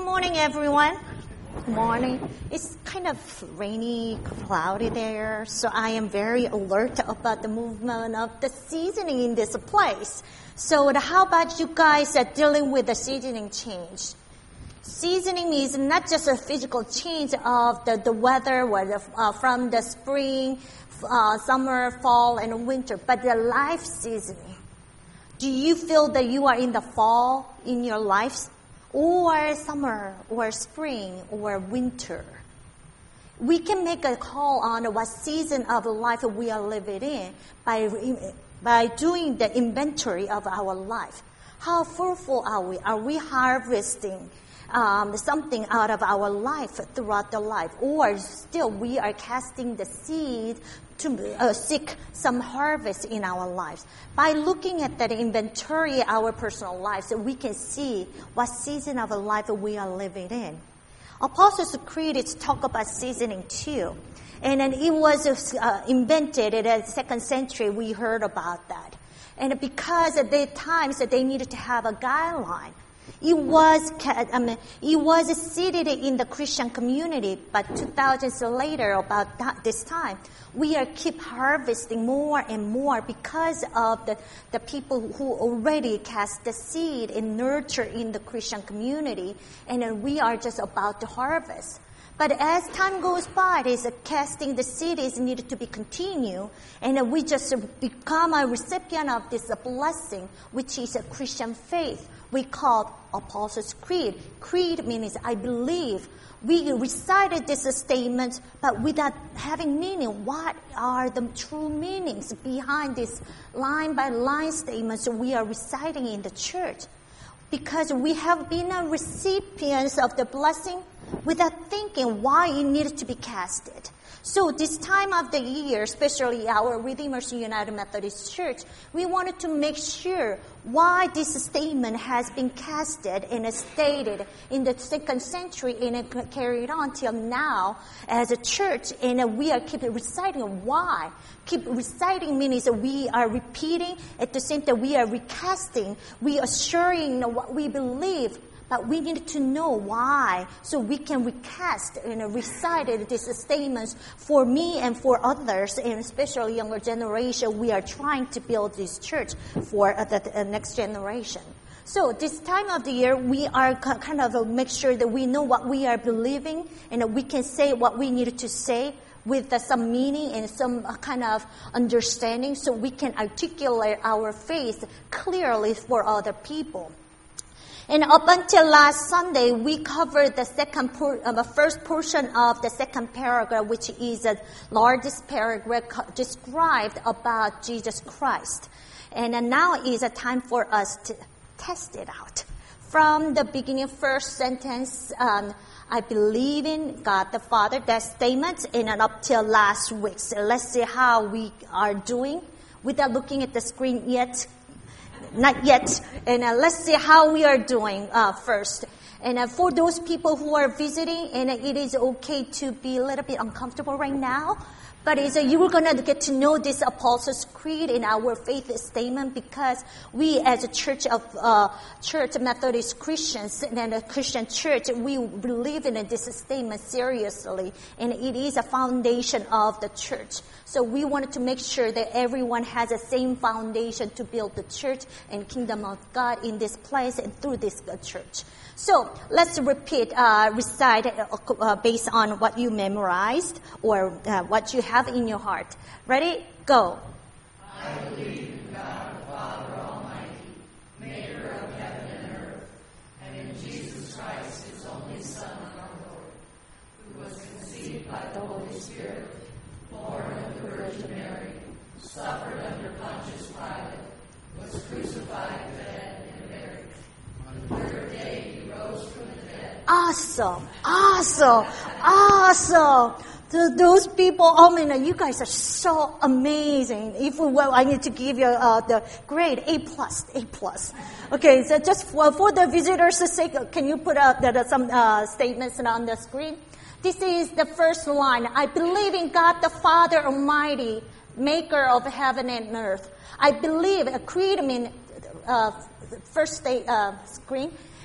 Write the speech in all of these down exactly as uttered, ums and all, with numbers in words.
morning, everyone. Good morning. It's kind of rainy, cloudy there, so I am very alert about the movement of the seasoning in this place. So how about you guys are dealing with the seasoning change? Seasoning is not just a physical change of the, the weather whether, uh, from the spring, uh, summer, fall, and winter, but the life seasoning. Do you feel that you are in the fall in your lives? Or summer, or spring, or winter? We can make a call on what season of life we are living in by, by doing the inventory of our life. How fruitful are we? Are we harvesting um, something out of our life throughout the life? Or still we are casting the seed to uh, seek some harvest in our lives. By looking at that inventory of our personal lives, we can see what season of life we are living in. Apostles' Creed is talk about seasoning too. And then it was uh, invented in the second century. We heard about that. And because at the times that they needed to have a guideline, It was, I mean, it was seated in the Christian community, but two thousands later, about that, this time, we are keep harvesting more and more because of the, the people who already cast the seed and nurture in the Christian community, and then we are just about to harvest. But as time goes by, is casting the seed is needed to be continued, and we just become a recipient of this blessing, which is a Christian faith. We call Apostles' Creed. Creed means I believe. We recited this statement, but without having meaning. What are the true meanings behind this line-by-line statements we are reciting in the church? Because we have been a recipients of the blessing without thinking why it needed to be casted. So this time of the year, especially our Redeemers United Methodist Church, we wanted to make sure why this statement has been casted and stated in the second century and carried on till now as a church. And we are keep reciting why. Keep reciting means that we are repeating. At the same time, we are recasting. We are assuring what we believe. But we need to know why, so we can recast and recite these statements for me and for others, and especially younger generation. We are trying to build this church for the next generation. So this time of the year, we are kind of make sure that we know what we are believing, and that we can say what we needed to say with some meaning and some kind of understanding, so we can articulate our faith clearly for other people. And up until last Sunday, we covered the second, por- uh, the first portion of the second paragraph, which is the largest paragraph co- described about Jesus Christ. And uh, now is a time for us to test it out. From the beginning, first sentence, um, I believe in God the Father, that statement, and then up till last week. So let's see how we are doing without looking at the screen yet. Not yet. And uh, let's see how we are doing uh, first. And uh, for those people who are visiting, and uh, it is okay to be a little bit uncomfortable right now, but it's, uh, you are going to get to know this Apostles' Creed in our faith statement, because we as a church of uh, church Methodist Christians and a Christian church, we believe in this statement seriously, and it is a foundation of the church. So we wanted to make sure that everyone has the same foundation to build the church and kingdom of God in this place and through this church. So let's repeat, uh, recite uh, based on what you memorized or uh, what you have in your heart. Ready? Go. I believe in God, the Father Almighty, maker of heaven and earth, and in Jesus Christ, his only Son, our Lord, who was conceived by the Holy Spirit, born of the Virgin Mary, suffered under Pontius Pilate, was crucified, dead, and buried. On the third day he rose from the dead. Awesome, awesome, awesome. To those people, oh man, you guys are so amazing. If well, I need to give you uh, the grade A plus, A plus. Okay, so just for, for the visitors' sake, can you put up the, the, some uh, statements on the screen? This is the first line. I believe in God the Father Almighty, maker of heaven and earth. I believe, a creed mean, uh, first state, uh, screen.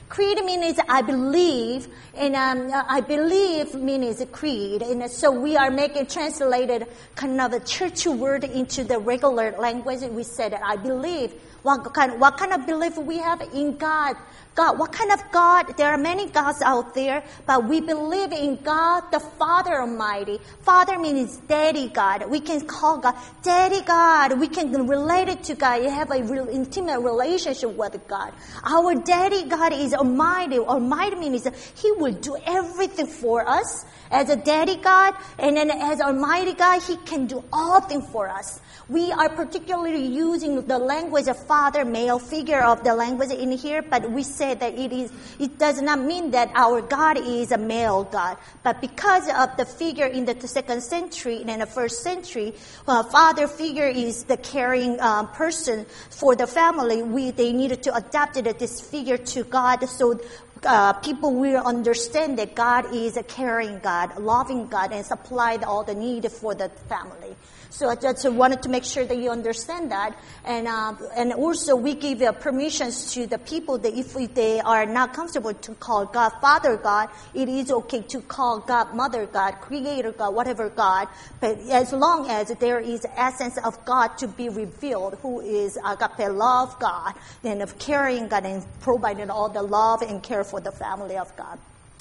Creed means I believe, and um, I believe means creed. And so we are making translated kind of a church word into the regular language. We said that I believe. What kind, what kind of belief we have in God? God, what kind of God? There are many gods out there, but we believe in God, the Father Almighty. Father means Daddy God. We can call God Daddy God. We can relate it to God. You have a real intimate relationship with God. Our Daddy God is Almighty. Almighty means He will do everything for us as a Daddy God, and then as Almighty God, He can do all things for us. We are particularly using the language of father, male figure of the language in here, but we say that it is, it does not mean that our God is a male God. But because of the figure in the second century and in the first century, uh, father figure is the caring um, person for the family. We, they needed to adapt it, this figure to God, so Uh, people will understand that God is a caring God, a loving God, and supply all the need for the family. So I just wanted to make sure that you understand that. And uh, and also we give uh, permissions to the people that if they are not comfortable to call God Father God, it is okay to call God Mother God, Creator God, whatever God. But as long as there is essence of God to be revealed, who is agape love God, and of caring God and providing all the love and care for the family of God.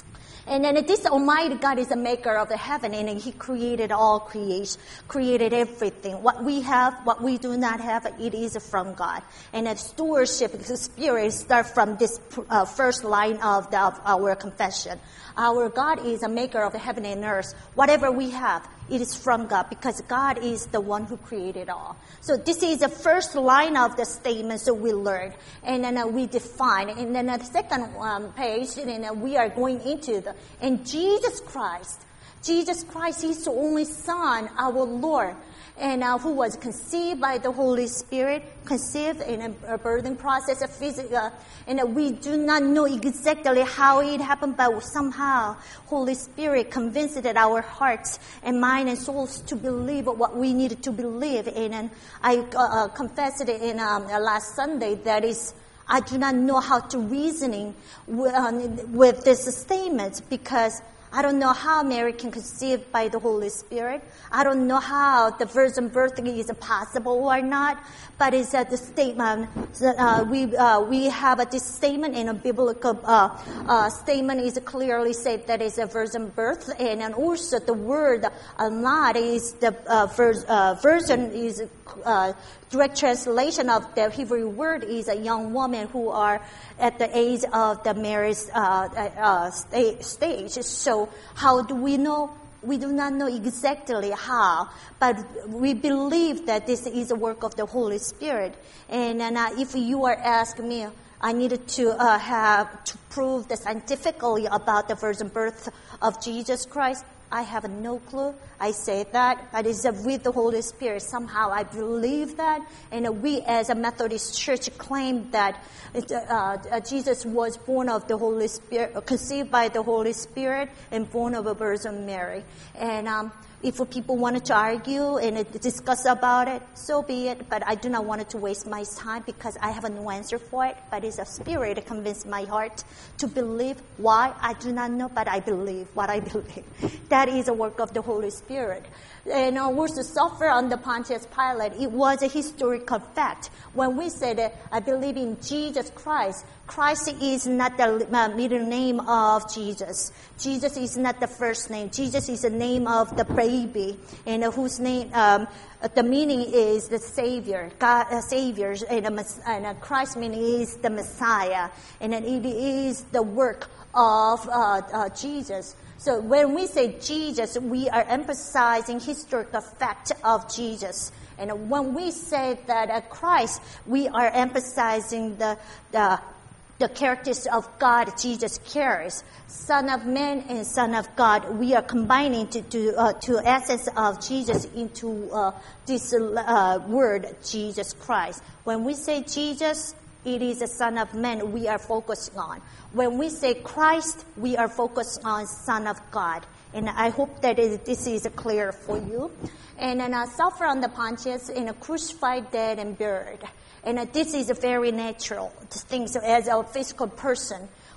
And then this Almighty God is the maker of the heaven, and He created all creation, created everything. What we have, what we do not have, it is from God. And the stewardship, the spirit, start from this uh, first line of, the, of our confession. Our God is a maker of the heaven and earth. Whatever we have, it is from God, because God is the one who created all. So this is the first line of the statement, so we learn. And then uh, we define. And then uh, the second um, page, and then uh, we are going into the, and Jesus Christ. Jesus Christ is the only Son, our Lord, and uh, who was conceived by the Holy Spirit, conceived in a, a birthing process of physical, and uh, we do not know exactly how it happened, but somehow Holy Spirit convinced that our hearts and mind and souls to believe what we needed to believe. And, and I uh, confessed it in um, last Sunday. That is, I do not know how to reasoning with, um, with this statement, because I don't know how Mary can conceive by the Holy Spirit. I don't know how the virgin birth is possible or not. But it's uh, the statement. Uh, we uh, we have a, this statement in a biblical uh, uh, statement is clearly said that it's a virgin birth, and, and also the word uh, not is the uh, vir- uh, virgin is uh, direct translation of the Hebrew word is a young woman who are at the age of the marriage uh, uh, sta- stage. So how do we know? We do not know exactly how, but we believe that this is a work of the Holy Spirit. And, and uh, if you are asking me, I needed to uh, have to prove the scientifically about the virgin birth of Jesus Christ. I have no clue. I say that, but it's with the Holy Spirit. Somehow I believe that, and we as a Methodist church claim that uh, uh, Jesus was born of the Holy Spirit, conceived by the Holy Spirit, and born of a Virgin Mary. And um, if people wanted to argue and discuss about it, so be it. But I do not want to waste my time, because I have no answer for it. But it's a spirit that convinced my heart to believe. Why? I do not know, but I believe what I believe. That is a work of the Holy Spirit. And uh, was to suffer under Pontius Pilate. It was a historical fact. When we say that I believe in Jesus Christ, Christ is not the uh, middle name of Jesus. Jesus is not the first name. Jesus is the name of the baby, and uh, whose name, um, the meaning is the Savior, God, uh, Savior, and, uh, and uh, Christ meaning is the Messiah, and uh, it is the work of uh, uh, Jesus. So when we say Jesus, we are emphasizing historical fact of Jesus. And when we say that uh, Christ, we are emphasizing the, the the characters of God Jesus carries. Son of Man and Son of God, we are combining to to, uh, to essence of Jesus into uh, this uh, word, Jesus Christ. When we say Jesus, it is the Son of Man we are focusing on. When we say Christ, we are focused on Son of God. And I hope that it, this is clear for you. And then uh, suffer on the Pontius, and a crucified, dead, and buried. And uh, this is a very natural thing. So as a physical person,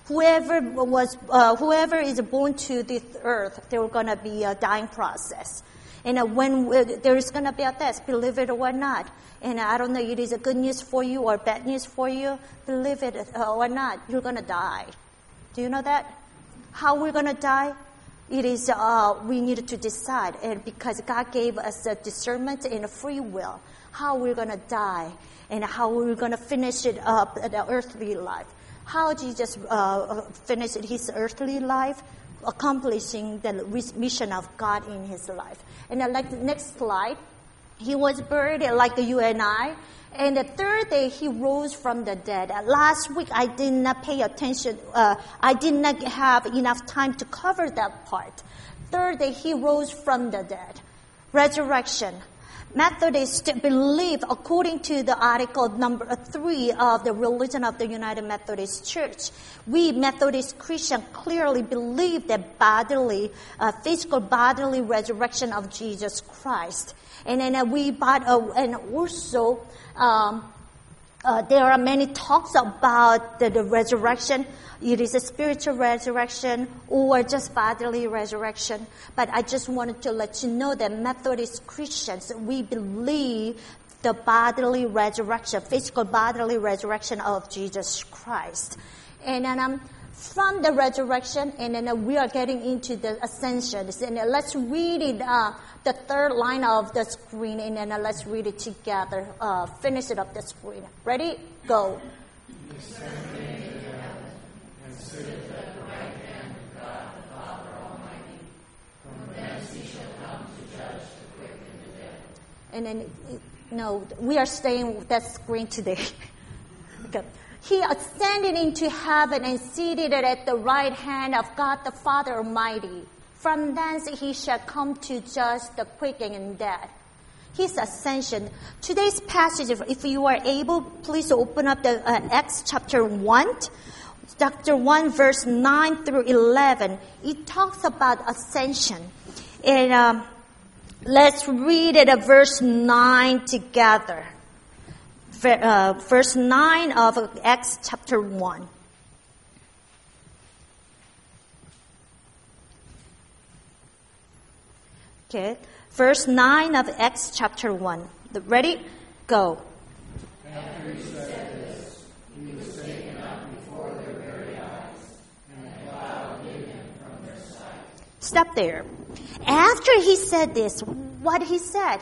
Whoever was, uh, whoever is born to this earth, there are going to be a dying process. And uh, when uh, there is going to be a test, believe it or not. And I don't know if it is a good news for you or bad news for you. Believe it or not, you're going to die. Do you know that? How we're going to die? It is, uh, we need to decide. And because God gave us a discernment and a free will, how we're going to die and how we're going to finish it up, the earthly life. How Jesus uh, finished his earthly life, accomplishing the mission of God in his life. And uh, like the next slide, he was buried like you and I. And the third day, he rose from the dead. Uh, last week, I did not pay attention. Uh, I did not have enough time to cover that part. Third day, he rose from the dead. Resurrection. Methodists believe, according to the article number three of the Religion of the United Methodist Church, we Methodist Christians clearly believe that bodily, uh, physical bodily resurrection of Jesus Christ. And then uh, we, but, uh, and also, um, uh, there are many talks about the, the resurrection. It is a spiritual resurrection or just bodily resurrection. But I just wanted to let you know that Methodist Christians, we believe the bodily resurrection, physical bodily resurrection of Jesus Christ. And then um, from the resurrection, and then uh, we are getting into the ascension. And uh, let's read it, uh, the third line of the screen, and then uh, let's read it together. Uh, finish it up the screen. Ready? Go. And then, no, we are staying with that screen today. Okay. He ascended into heaven and seated at the right hand of God the Father Almighty. From thence he shall come to judge the quick and dead. His ascension. Today's passage, if you are able, please open up the uh, Acts chapter one. Chapter one, verse nine through eleven. It talks about ascension. And um, let's read it at verse nine together. Uh, verse nine of Acts chapter one. Okay, verse nine of Acts chapter one. Ready? Go. After he said this, he was taken up before their very eyes, and a cloud hid him from their sight. Stop there. After he said this, what he said?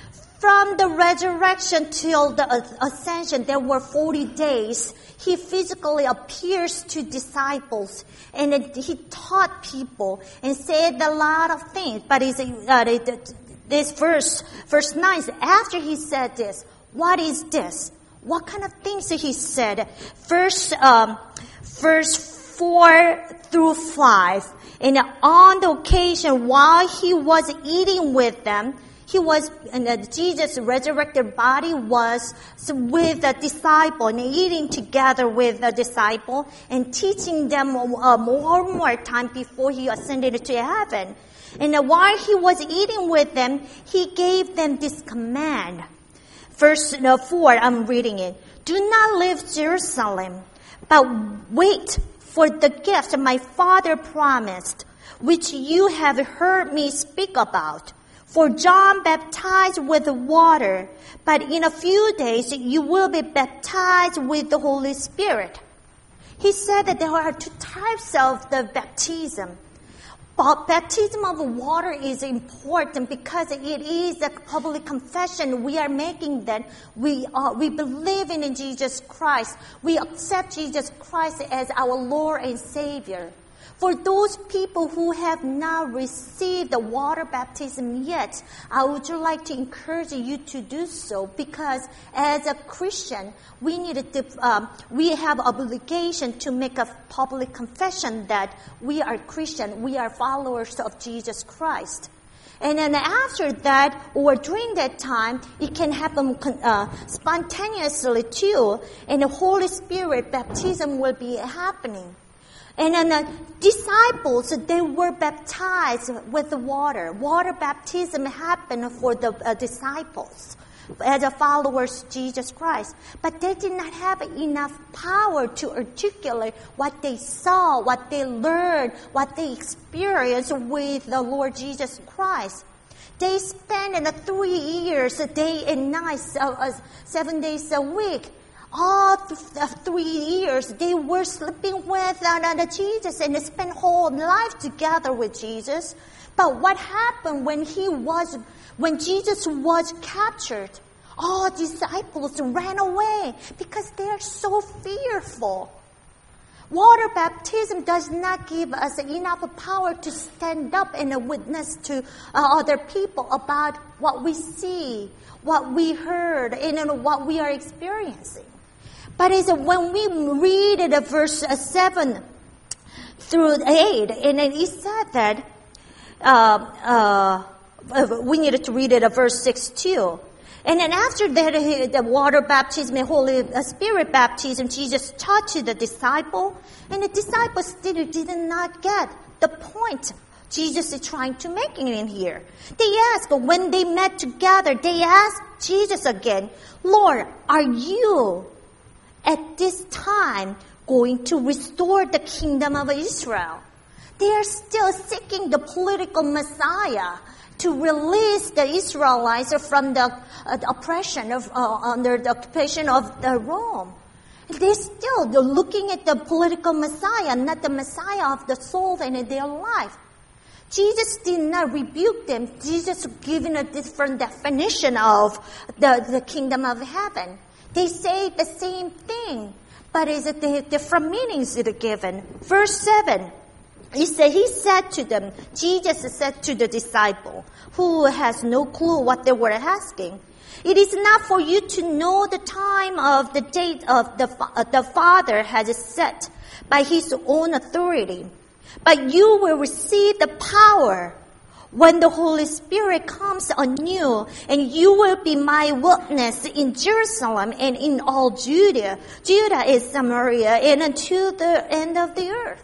From the resurrection till the ascension, there were forty days. He physically appears to disciples, and he taught people and said a lot of things. But it's, uh, this verse, verse nine, after he said this, what is this? What kind of things he said? Verse, um, verse four through five. And on the occasion while he was eating with them, He was, and uh, Jesus' resurrected body was with the disciple and eating together with the disciple and teaching them uh, more and more time before he ascended to heaven. And uh, while he was eating with them, he gave them this command. Verse uh, four, I'm reading it. Do not leave Jerusalem, but wait for the gift my Father promised, which you have heard me speak about. For John baptized with water, but in a few days you will be baptized with the Holy Spirit. He said that there are two types of the baptism. But baptism of water is important because it is a public confession. We are making that we are, we believe in Jesus Christ. We accept Jesus Christ as our Lord and Savior. For those people who have not received the water baptism yet, I would like to encourage you to do so because as a Christian, we need to, um, we have obligation to make a public confession that we are Christian, we are followers of Jesus Christ. And then after that, or during that time, it can happen uh, spontaneously too, and the Holy Spirit baptism will be happening. And then the disciples, they were baptized with the water. Water baptism happened for the uh, disciples. as a followers of Jesus Christ. But they did not have enough power to articulate what they saw, what they learned, what they experienced with the Lord Jesus Christ. They spent in the three years, a day and night, uh, seven days a week. All the three years, they were sleeping with uh, Jesus and they spent whole life together with Jesus. But what happened when he was, when Jesus was captured? All disciples ran away because they are so fearful. Water baptism does not give us enough power to stand up and witness to uh, other people about what we see, what we heard, and what we are experiencing. But it's when we read it, verse seven through eight, and then it said that uh, uh, we needed to read it at verse six too. And then after that, the water baptism and Holy Spirit baptism, Jesus taught to the disciple, and the disciples still did not get the point Jesus is trying to make in here. They asked, when they met together, they asked Jesus again, Lord, are you at this time going to restore the kingdom of Israel? They are still seeking the political Messiah to release the Israelites from the uh, oppression of uh, under the occupation of the Rome. They're still they're looking at the political Messiah, not the Messiah of the soul and in their life. Jesus did not rebuke them. Jesus given a different definition of the, the kingdom of heaven. They say the same thing, but is it the different meanings that are given? Verse seven. He said, he said to them, Jesus said to the disciple, who has no clue what they were asking, it is not for you to know the time of the date of the, uh, the Father has set by his own authority, but you will receive the power when the Holy Spirit comes on you, and you will be my witness in Jerusalem and in all Judea. Judah is Samaria, and unto the end of the earth.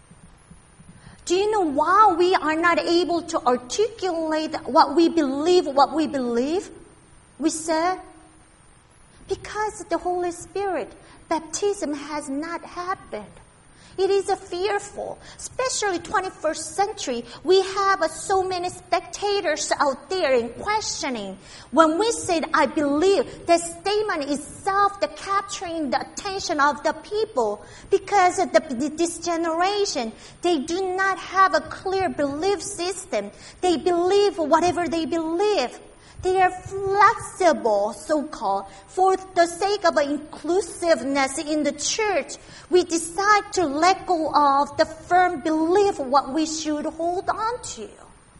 Do you know why we are not able to articulate what we believe, what we believe? We said, because the Holy Spirit baptism has not happened. It is a fearful, especially twenty-first century. We have uh, so many spectators out there in questioning. When we say, I believe, the statement itself, the capturing the attention of the people, because of the, this generation, they do not have a clear belief system. They believe whatever they believe. They are flexible, so-called. For the sake of inclusiveness in the church, we decide to let go of the firm belief of what we should hold on to.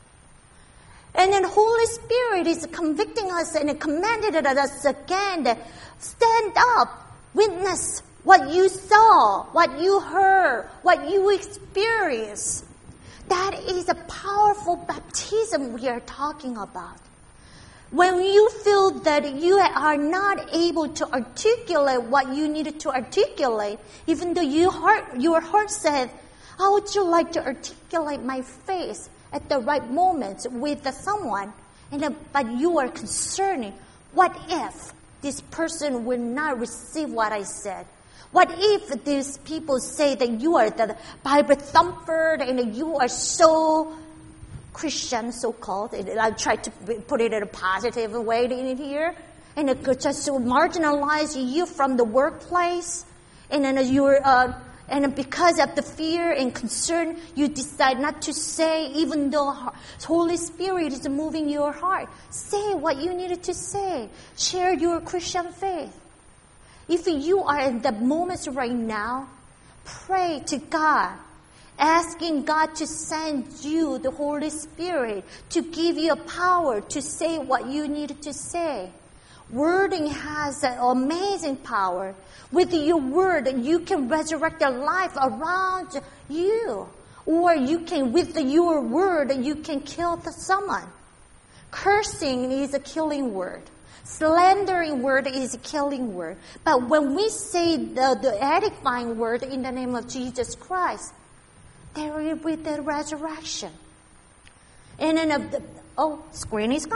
And then Holy Spirit is convicting us and commanded us again that stand up, witness what you saw, what you heard, what you experienced. That is a powerful baptism we are talking about. When you feel that you are not able to articulate what you needed to articulate, even though you heart, your heart said, how would you like to articulate my faith at the right moment with someone? And but you are concerning, what if this person will not receive what I said? What if these people say that you are the Bible thumper and you are so Christian, so-called, I try to put it in a positive way in here, and it could just marginalize you from the workplace, and then you're, uh, and because of the fear and concern, you decide not to say, even though Holy Spirit is moving your heart. Say what you needed to say. Share your Christian faith. If you are in the moments right now, pray to God, asking God to send you the Holy Spirit to give you a power to say what you need to say. Wording has an amazing power. With your word, you can resurrect a life around you. Or you can, with your word, you can kill someone. Cursing is a killing word. Slandering word is a killing word. But when we say the, the edifying word in the name of Jesus Christ, there will be the resurrection. And then, uh, the, oh, screen is gone.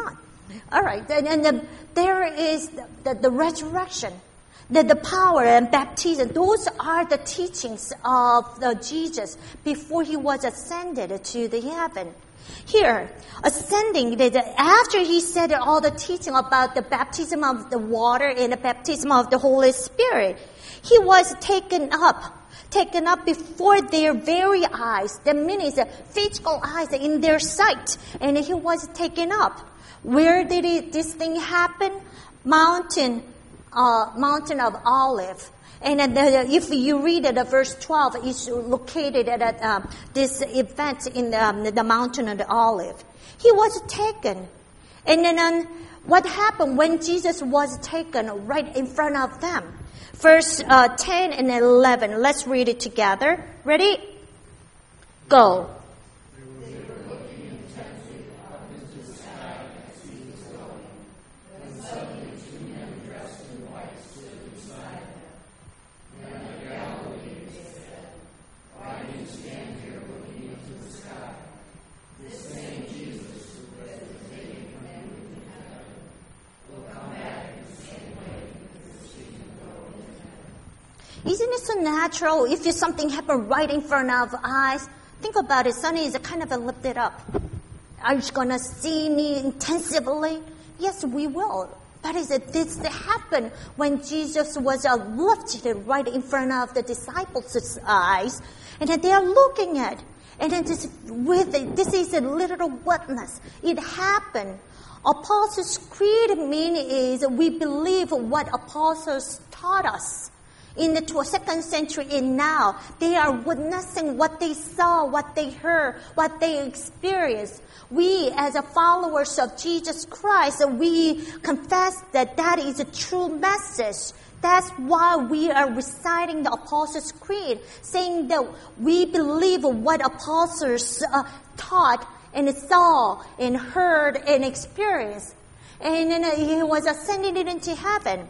All right, and, and the, there is the, the, the resurrection, the, the power and baptism. Those are the teachings of the Jesus before he was ascended to the heaven. Here, ascending, after he said all the teaching about the baptism of the water and the baptism of the Holy Spirit, he was taken up. Taken up before their very eyes. That means physical eyes in their sight. And he was taken up. Where did it, this thing happen? Mountain, uh, Mountain of Olive. And then the, if you read it, uh, verse twelve, it's located at uh, this event in um, the Mountain of the Olive. He was taken. And then um, what happened when Jesus was taken right in front of them? Verse uh, ten and eleven. Let's read it together. Ready? Go. Isn't it so natural if something happened right in front of eyes? Think about it. Sunny is kind of lifted up. Are you going to see me intensively? Yes, we will. But is it this happened when Jesus was uh, lifted right in front of the disciples' eyes, and then they are looking at, and then this, with it, this is a literal witness. It happened. Apostles' Creed meaning is we believe what apostles taught us. In the second century and now, they are witnessing what they saw, what they heard, what they experienced. We, as a followers of Jesus Christ, we confess that that is a true message. That's why we are reciting the Apostles' Creed, saying that we believe what apostles uh, taught and saw and heard and experienced. And then uh, he was ascended into heaven.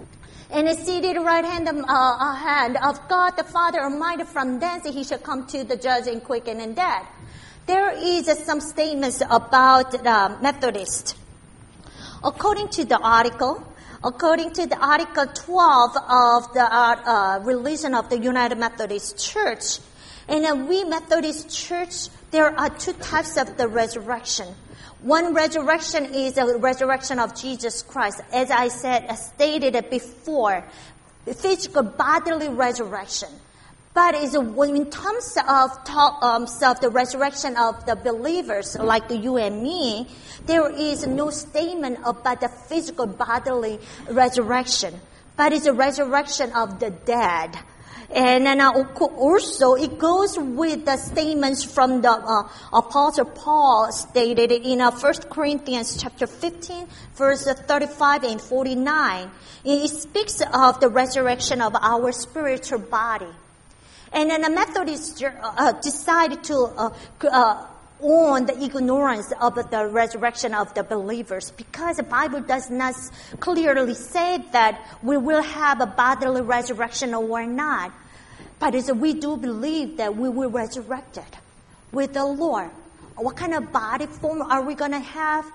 And is seated right hand, uh, hand of God the Father Almighty. From thence he shall come to the judge and quicken and dead. There is uh, some statements about the uh, Methodist. According to the article, according to the Article twelve of the uh, uh, Religion of the United Methodist Church, and uh, we Methodist Church, there are two types of the resurrection. One resurrection is a resurrection of Jesus Christ. As I said, as stated before, physical bodily resurrection. But is in terms of, talk, um, of the resurrection of the believers, like you and me, there is no statement about the physical bodily resurrection. But it's a resurrection of the dead. And then also it goes with the statements from the uh, Apostle Paul stated in uh, First Corinthians chapter fifteen, verse thirty-five and forty-nine. It speaks of the resurrection of our spiritual body. And then the Methodists uh, decided to uh, uh, own the ignorance of the resurrection of the believers, because the Bible does not clearly say that we will have a bodily resurrection or not. But we do believe that we will be resurrected with the Lord. What kind of body form are we going to have?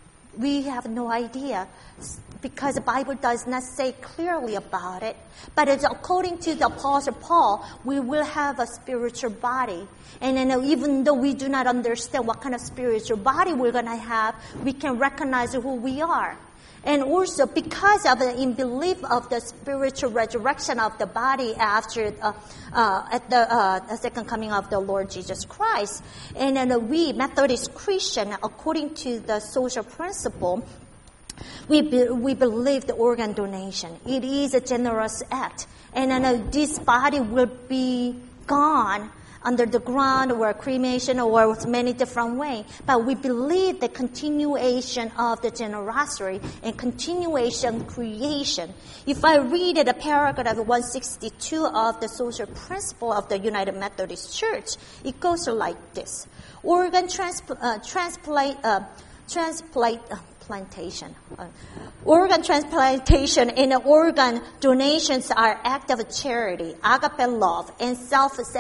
We have no idea, because the Bible does not say clearly about it. But it's according to the Apostle Paul, we will have a spiritual body. And then even though we do not understand what kind of spiritual body we're going to have, we can recognize who we are. And also because of the in belief of the spiritual resurrection of the body after uh, uh, at the uh, second coming of the Lord Jesus Christ, and then uh, we Methodist Christian, according to the social principle, we be, we believe the organ donation. It is a generous act, and then uh, this body will be gone under the ground or cremation or many different ways. But we believe the continuation of the generosity and continuation creation. If I read the paragraph one sixty-two of the social principle of the United Methodist Church, it goes like this. Organ transp- uh, transplant, uh, transplant, uh, plantation. Uh, organ transplantation and organ donations are acts of charity, agape love, and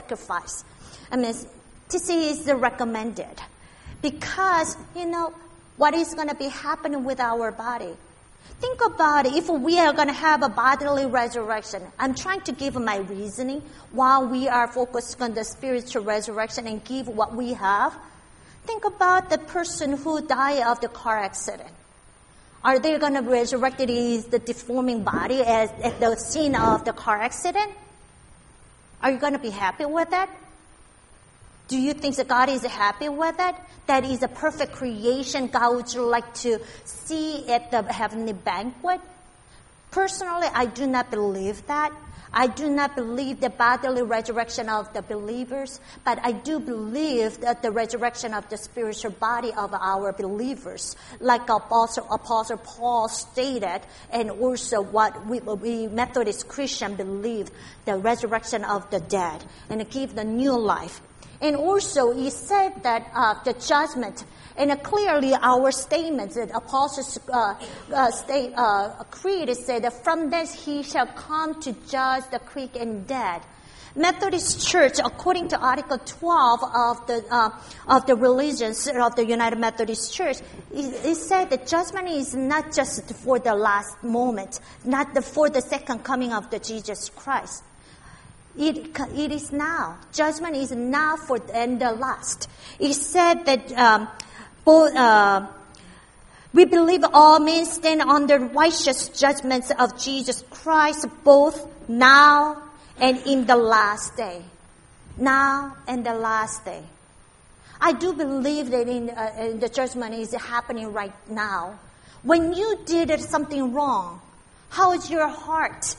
self-sacrifice. I mean, this is recommended because, you know, what is going to be happening with our body. Think about it. If we are going to have a bodily resurrection, I'm trying to give my reasoning while we are focused on the spiritual resurrection and give what we have. Think about the person who died of the car accident. Are they going to resurrect it as the deforming body as at the scene of the car accident? Are you going to be happy with that? Do you think that God is happy with that? That is a perfect creation God would like to see at the heavenly banquet? Personally, I do not believe that. I do not believe the bodily resurrection of the believers, but I do believe that the resurrection of the spiritual body of our believers, like Apostle, Apostle Paul stated, and also what we, we Methodist Christian believe, the resurrection of the dead, and give the new life. And also, he said that uh, the judgment, and uh, clearly our statements that Apostles' uh, uh, state, uh, creed said that from this he shall come to judge the quick and dead. Methodist Church, according to Article twelve of the uh, of the religions of the United Methodist Church, it, it said that judgment is not just for the last moment, not the, for the second coming of the Jesus Christ. It, it is now. Judgment is now for the, and the last. It said that um, both, uh, we believe all men stand under righteous judgments of Jesus Christ, both now and in the last day. Now and the last day. I do believe that in, uh, in the judgment is happening right now. When you did something wrong, how is your heart?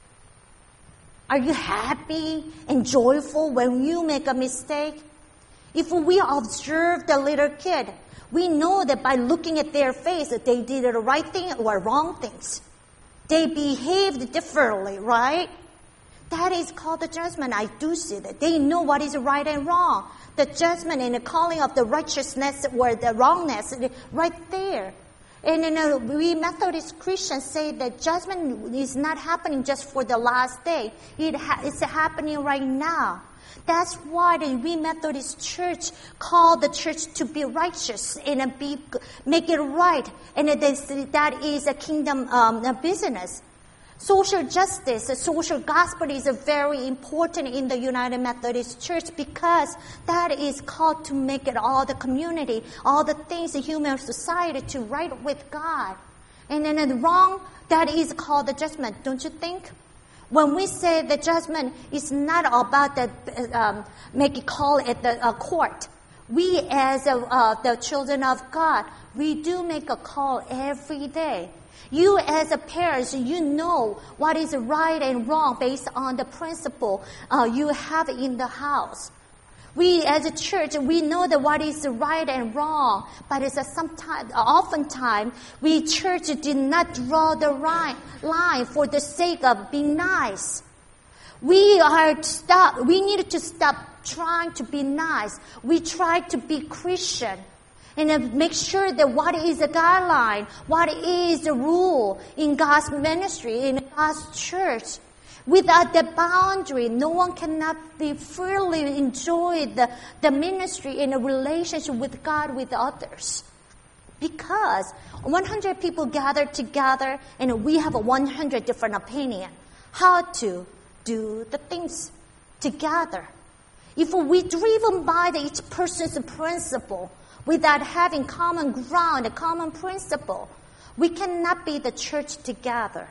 Are you happy and joyful when you make a mistake? If we observe the little kid, we know that by looking at their face that they did the right thing or wrong things. They behaved differently, right? That is called the judgment. I do see that. They know what is right and wrong. The judgment and the calling of the righteousness or the wrongness right there. And you know, we Methodist Christians say that judgment is not happening just for the last day. It ha- it's happening right now. That's why the we Methodist Church call the church to be righteous and be make it right. And it is, that is a kingdom um, a business. Social justice, the social gospel is very important in the United Methodist Church because that is called to make it all the community, all the things in human society to right with God. And then the wrong, that is called the judgment, don't you think? When we say the judgment is not about the um, make a call at the uh, court, we as uh, uh, the children of God, we do make a call every day. You as a parent, you know what is right and wrong based on the principle uh, you have in the house. We as a church, we know that what is right and wrong, but it's a sometimes, oftentimes, we church did not draw the line, line for the sake of being nice. We are stop. We need to stop trying to be nice. We try to be Christian. And make sure that what is the guideline, what is the rule in God's ministry, in God's church. Without the boundary, no one cannot be freely enjoy the, the ministry in a relationship with God, with others. Because one hundred people gather together and we have a one hundred different opinion how to do the things together. If we driven by the each person's principle, without having common ground, a common principle, we cannot be the church together.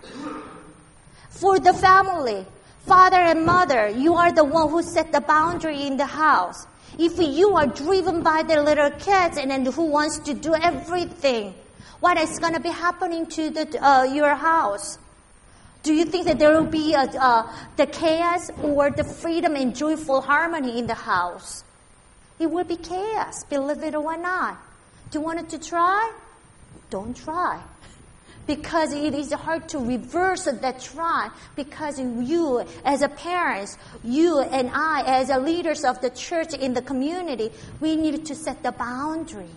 For the family, father and mother, you are the one who set the boundary in the house. If you are driven by the little kids and then who wants to do everything, what is going to be happening to the, uh, your house? Do you think that there will be a, uh, the chaos or the freedom and joyful harmony in the house? It will be chaos, believe it or not. Do you want it to try? Don't try. Because it is hard to reverse that try. Because you, as a parents, you and I, as a leaders of the church in the community, we need to set the boundary.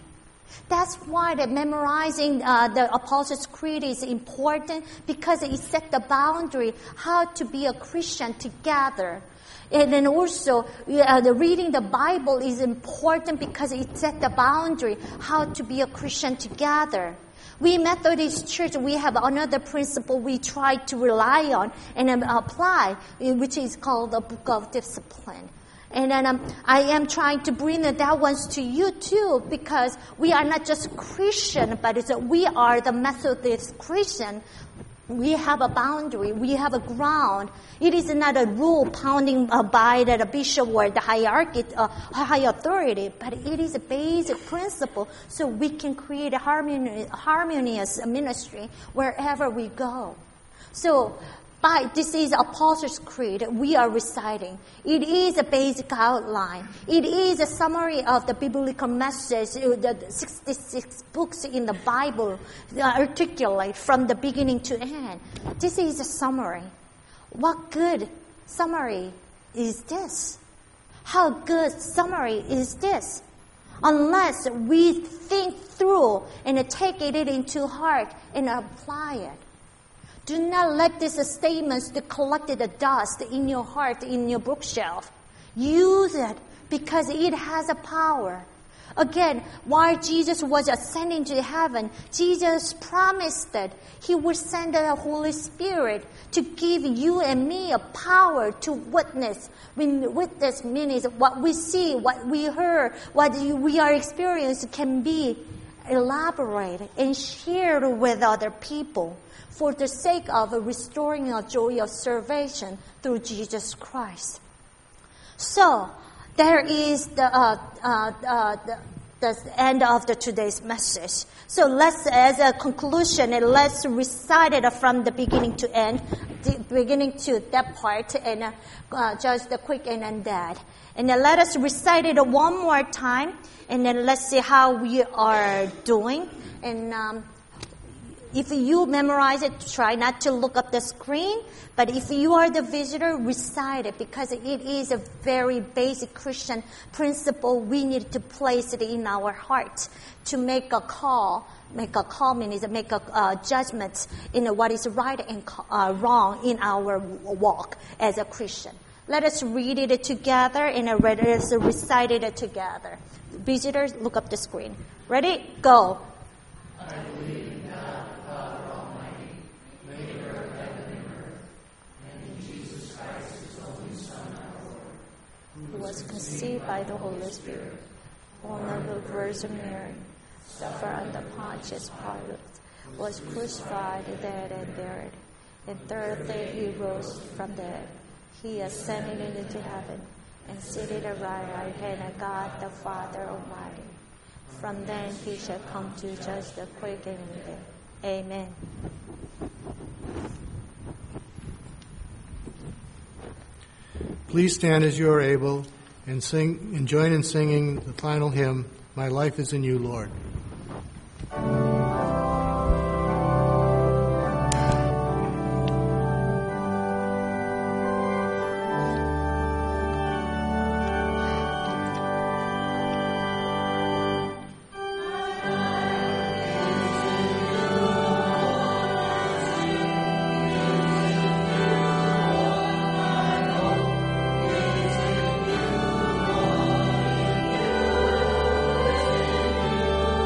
That's why the memorizing uh, the Apostles' Creed is important, because it set the boundary how to be a Christian together. And then also, uh, the reading the Bible is important because it set the boundary how to be a Christian together. We Methodist Church, we have another principle we try to rely on and apply, which is called the Book of Discipline. And then um, I am trying to bring that ones to you too, because we are not just Christian, but it's, we are the Methodist Christian. We have a boundary. We have a ground. It is not a rule pounding uh, by the bishop or the hierarchy, uh, high authority, but it is a basic principle so we can create a harmoni- harmonious ministry wherever we go. So, by, this is Apostles' Creed we are reciting. It is a basic outline. It is a summary of the biblical message, the sixty-six books in the Bible articulate from the beginning to end. This is a summary. What good summary is this? How good summary is this? Unless we think through and take it into heart and apply it. Do not let these statements collect the dust in your heart, in your bookshelf. Use it because it has a power. Again, while Jesus was ascending to heaven, Jesus promised that He would send the Holy Spirit to give you and me a power to witness. When witness means what we see, what we heard, what we are experiencing can be elaborated and shared with other people, for the sake of restoring a joy of salvation through Jesus Christ. So, there is the, uh, uh, uh, the, the end of the today's message. So let's, as a conclusion, let's recite it from the beginning to end, the beginning to that part, and uh, uh, just the quick and then that. And then let us recite it one more time, and then let's see how we are doing. And um, if you memorize it, try not to look up the screen. But if you are the visitor, recite it, because it is a very basic Christian principle. We need to place it in our hearts to make a call. Make a call means make a uh, judgment in what is right and uh, wrong in our walk as a Christian. Let us read it together and let us recite it together. Visitors, look up the screen. Ready? Go. I believe in God, the Father Almighty, maker of heaven and earth, and in Jesus Christ, His only Son, our Lord, who was conceived by the Holy Spirit, born of the Virgin Mary, suffered under Pontius Pilate, was crucified, dead, and buried. And third day He rose from the dead. He ascended into heaven and seated at the right hand of God the Father Almighty. From then He shall come to judge the quick and the dead. Amen. Please stand as you are able and sing and join in singing the final hymn, My Life is in You, Lord. Thank you.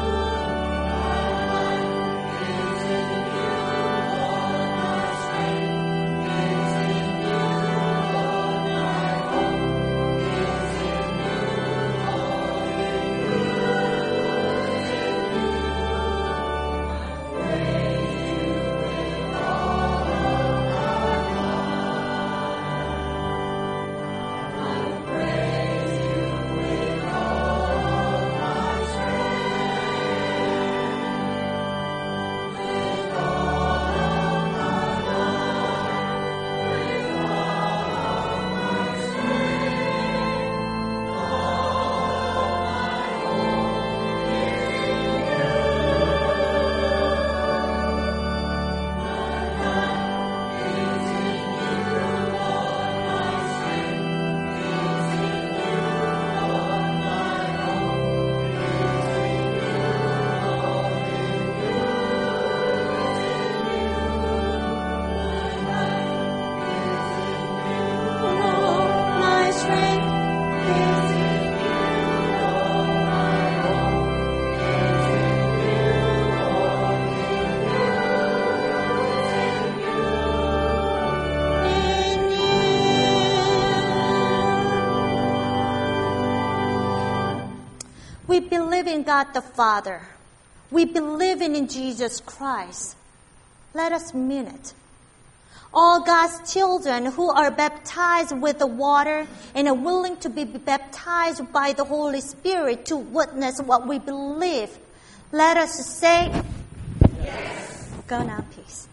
We believe in God the Father. We believe in Jesus Christ. Let us mean it. All God's children who are baptized with the water and are willing to be baptized by the Holy Spirit to witness what we believe. Let us say, yes. Go now, peace.